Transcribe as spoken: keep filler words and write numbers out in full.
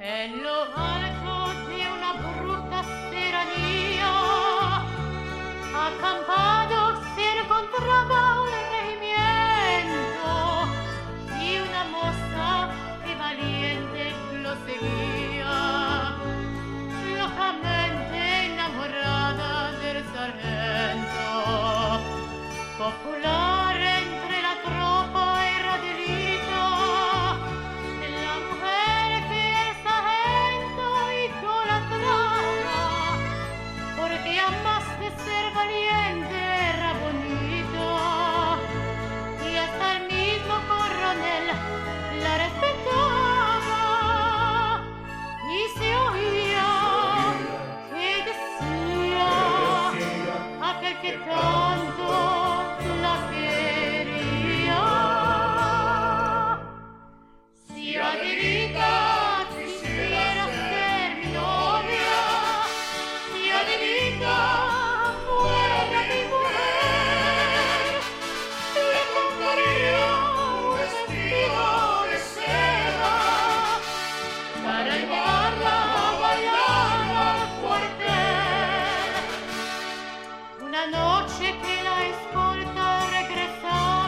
En lo alto de una bruta serranía, acampado se encontraba un regimiento y una moza que valiente lo seguía, locamente enamorada del sargento. Popular